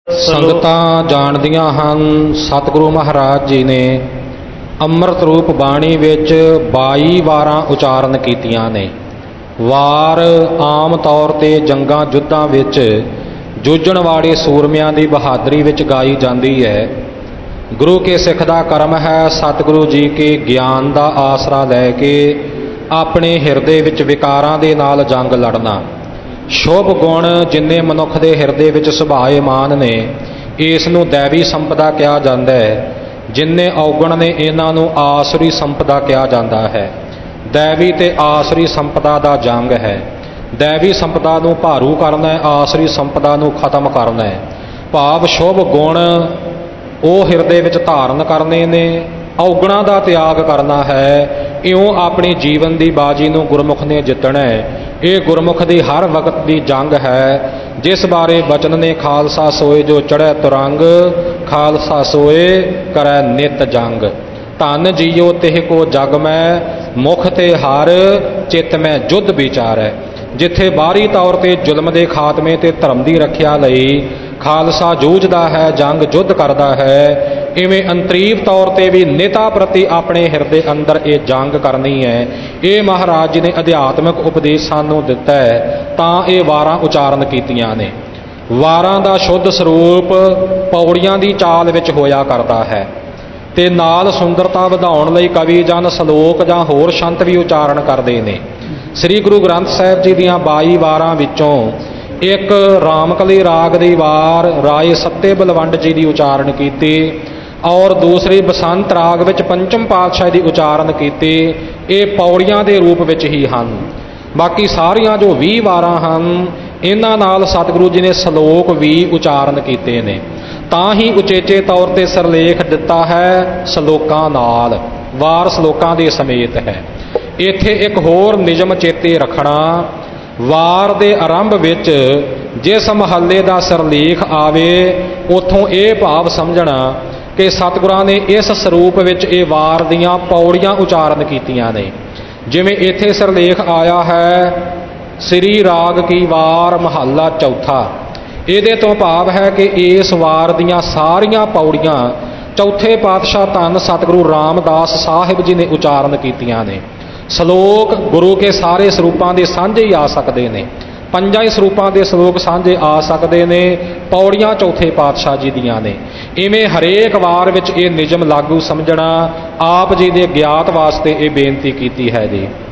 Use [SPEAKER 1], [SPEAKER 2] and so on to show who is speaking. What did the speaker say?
[SPEAKER 1] ਸੰਗਤਾਂ ਜਾਣਦੀਆਂ ਹਨ ਸਤਿਗੁਰੂ ਮਹਾਰਾਜ ਜੀ ਨੇ ਅੰਮ੍ਰਿਤ ਰੂਪ ਬਾਣੀ ਵਿੱਚ 22 ਵਾਰਾਂ ਉਚਾਰਨ ਕੀਤੀਆਂ ਨੇ। ਵਾਰ ਆਮ ਤੌਰ 'ਤੇ ਜੰਗਾਂ ਯੁੱਧਾਂ ਵਿੱਚ ਜੂਝਣ ਵਾਲੇ ਸੂਰਮਿਆਂ ਦੀ ਬਹਾਦਰੀ ਵਿੱਚ ਗਾਈ ਜਾਂਦੀ ਹੈ। ਗੁਰੂ ਕੇ ਸਿੱਖ ਦਾ ਕਰਮ ਹੈ ਸਤਿਗੁਰੂ ਜੀ ਕੇ ਗਿਆਨ ਦਾ ਆਸਰਾ ਲੈ ਕੇ ਆਪਣੇ ਹਿਰਦੇ ਵਿੱਚ ਵਿਕਾਰਾਂ ਦੇ ਨਾਲ ਜੰਗ ਲੜਨਾ। ਸ਼ੁਭ ਗੁਣ ਜਿੰਨੇ ਮਨੁੱਖ ਦੇ ਹਿਰਦੇ ਵਿੱਚ ਸੁਭਾਏਮਾਨ ਨੇ ਇਸ ਨੂੰ ਦੈਵੀ ਸੰਪਦਾ ਕਿਹਾ ਜਾਂਦਾ ਹੈ। ਜਿੰਨੇ ਔਗਣ ਨੇ ਇਹਨਾਂ ਨੂੰ ਆਸਰੀ ਸੰਪਦਾ ਕਿਹਾ ਜਾਂਦਾ ਹੈ। ਦੈਵੀ ਤੇ ਆਸਰੀ ਸੰਪਦਾ ਦਾ ਜੰਗ ਹੈ। ਦੈਵੀ ਸੰਪਦਾ ਨੂੰ ਭਾਰੂ ਕਰਨਾ ਹੈ, ਆਸਰੀ ਸੰਪਦਾ ਨੂੰ ਖਤਮ ਕਰਨਾ ਹੈ। ਭਾਵ ਸ਼ੁਭ ਗੁਣ ਉਹ ਹਿਰਦੇ ਵਿੱਚ ਧਾਰਨ ਕਰਨੇ ਨੇ, ਔਗਣਾਂ ਦਾ ਤਿਆਗ ਕਰਨਾ ਹੈ। ਇਉਂ ਆਪਣੀ ਜੀਵਨ ਦੀ ਬਾਜੀ ਨੂੰ ਗੁਰਮੁਖ ਨੇ ਜਿੱਤਣਾ ਹੈ। ਇਹ ਗੁਰਮੁਖ ਦੀ ਹਰ ਵਕਤ ਦੀ ਜੰਗ ਹੈ, ਜਿਸ ਬਾਰੇ ਬਚਨ ਨੇ ਖਾਲਸਾ ਸੋਏ ਜੋ ਚੜ੍ਹੈ ਤੁਰੰਗ, ਖਾਲਸਾ ਸੋਏ ਕਰੈ ਨਿਤ ਜੰਗ। ਧਨ ਜੀਓ ਤਿਹ ਕੋ ਜਗ ਮੈਂ, ਮੁਖ ਤੇ ਹਰ ਚਿੱਤ ਮੈਂ ਜੁੱਧ ਵਿਚਾਰੈ। ਜਿੱਥੇ ਬਾਹਰੀ ਤੌਰ 'ਤੇ ਜ਼ੁਲਮ ਦੇ ਖਾਤਮੇ ਤੇ ਧਰਮ ਦੀ ਰੱਖਿਆ ਲਈ ਖਾਲਸਾ ਜੂਝਦਾ ਹੈ, ਜੰਗ ਯੁੱਧ ਕਰਦਾ ਹੈ, ਇਵੇਂ ਅੰਤਰੀਵ ਤੌਰ 'ਤੇ ਵੀ ਨੇਤਾ ਪ੍ਰਤੀ ਆਪਣੇ ਹਿਰਦੇ ਅੰਦਰ ਇਹ ਜੰਗ ਕਰਨੀ ਹੈ। ਇਹ ਮਹਾਰਾਜ ਜੀ ਨੇ ਅਧਿਆਤਮਿਕ ਉਪਦੇਸ਼ ਸਾਨੂੰ ਦਿੱਤਾ ਹੈ, ਤਾਂ ਇਹ ਵਾਰਾਂ ਉਚਾਰਨ ਕੀਤੀਆਂ ਨੇ। ਵਾਰਾਂ ਦਾ ਸ਼ੁੱਧ ਸਰੂਪ ਪੌੜੀਆਂ ਦੀ ਚਾਲ ਵਿੱਚ ਹੋਇਆ ਕਰਦਾ ਹੈ ਤੇ ਨਾਲ ਸੁੰਦਰਤਾ ਵਧਾਉਣ ਲਈ ਕਵੀ ਜਨ ਸਲੋਕ ਜਾਂ ਹੋਰ ਸ਼ੰਤ ਵੀ ਉਚਾਰਨ ਕਰਦੇ ਨੇ। ਸ੍ਰੀ ਗੁਰੂ ਗ੍ਰੰਥ ਸਾਹਿਬ ਜੀ ਦੀਆਂ 22 ਵਾਰਾਂ ਵਿੱਚੋਂ ਇੱਕ ਰਾਮਕਲੀ ਰਾਗ ਦੀ ਵਾਰ ਰਾਏ ਸੱਤੇ ਬਲਵੰਡ ਜੀ ਦੀ ਉਚਾਰਨ ਕੀਤੀ ਔਰ ਦੂਸਰੀ ਬਸੰਤ ਰਾਗ ਵਿੱਚ ਪੰਚਮ ਪਾਤਸ਼ਾਹ ਦੀ ਉਚਾਰਨ ਕੀਤੀ। ਇਹ ਪੌੜੀਆਂ ਦੇ ਰੂਪ ਵਿੱਚ ਹੀ ਹਨ। ਬਾਕੀ ਸਾਰੀਆਂ ਜੋ 20 ਵਾਰਾਂ ਹਨ ਇਹਨਾਂ ਨਾਲ ਸਤਿਗੁਰੂ ਜੀ ਨੇ ਸਲੋਕ ਵੀ ਉਚਾਰਨ ਕੀਤੇ ਨੇ। ਤਾਂ ਹੀ ਉਚੇਚੇ ਤੌਰ 'ਤੇ ਸਿਰਲੇਖ ਦਿੱਤਾ ਹੈ ਸਲੋਕਾਂ ਨਾਲ, ਵਾਰ ਸਲੋਕਾਂ ਦੇ ਸਮੇਤ ਹੈ। ਇੱਥੇ ਇੱਕ ਹੋਰ ਨਿਯਮ ਚੇਤੇ ਰੱਖਣਾ, ਵਾਰ ਦੇ ਆਰੰਭ ਵਿੱਚ ਜਿਸ ਮਹੱਲੇ ਦਾ ਸਿਰਲੇਖ ਆਵੇ ਉੱਥੋਂ ਇਹ ਭਾਵ ਸਮਝਣਾ ਕਿ ਸਤਿਗੁਰਾਂ ਨੇ ਇਸ ਸਰੂਪ ਵਿੱਚ ਇਹ ਵਾਰ ਦੀਆਂ ਪੌੜੀਆਂ ਉਚਾਰਨ ਕੀਤੀਆਂ ਨੇ। ਜਿਵੇਂ ਇੱਥੇ ਸਿਰਲੇਖ ਆਇਆ ਹੈ ਸ੍ਰੀ ਰਾਗ ਕੀ ਵਾਰ ਮਹੱਲਾ ਚੌਥਾ, ਇਹਦੇ ਤੋਂ ਭਾਵ ਹੈ ਕਿ ਇਸ ਵਾਰ ਦੀਆਂ ਸਾਰੀਆਂ ਪੌੜੀਆਂ ਚੌਥੇ ਪਾਤਸ਼ਾਹ ਧੰਨ ਸਤਿਗੁਰੂ ਰਾਮਦਾਸ ਸਾਹਿਬ ਜੀ ਨੇ ਉਚਾਰਨ ਕੀਤੀਆਂ ਨੇ। ਸਲੋਕ ਗੁਰੂ ਕੇ ਸਾਰੇ ਸਰੂਪਾਂ ਦੇ ਸਾਂਝੇ ਹੀ ਆ ਸਕਦੇ ਨੇ, 5 ਹੀ ਸਰੂਪਾਂ ਦੇ ਸਲੋਕ ਸਾਂਝੇ ਆ ਸਕਦੇ ਨੇ, ਪੌੜੀਆਂ ਚੌਥੇ ਪਾਤਸ਼ਾਹ ਜੀ ਦੀਆਂ ਨੇ। ਇਵੇਂ ਹਰੇਕ ਵਾਰ ਵਿੱਚ ਇਹ ਨਿਯਮ ਲਾਗੂ ਸਮਝਣਾ ਆਪ ਜੀ ਦੇ ਗਿਆਤ ਵਾਸਤੇ ਇਹ ਬੇਨਤੀ ਕੀਤੀ ਹੈ ਜੀ।